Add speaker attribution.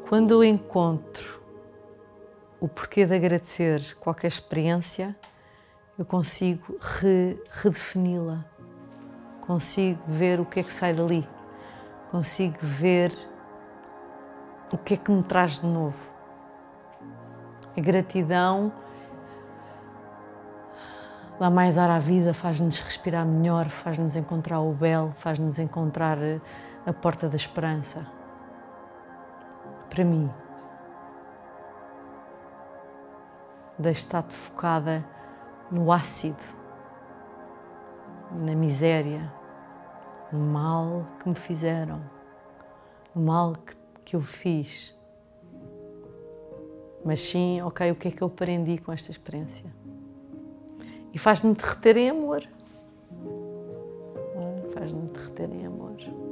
Speaker 1: Quando eu encontro o porquê de agradecer qualquer experiência, eu consigo redefini-la, consigo ver o que é que sai dali, consigo ver o que é que me traz de novo. A gratidão dá mais ar à vida, faz-nos respirar melhor, faz-nos encontrar o belo, faz-nos encontrar a porta da esperança. Para mim, deixo de estar focada no ácido, na miséria, no mal que me fizeram, no mal que eu fiz. Mas sim, ok, o que é que eu aprendi com esta experiência? E faz-me derreter em amor. Faz-me derreter em amor.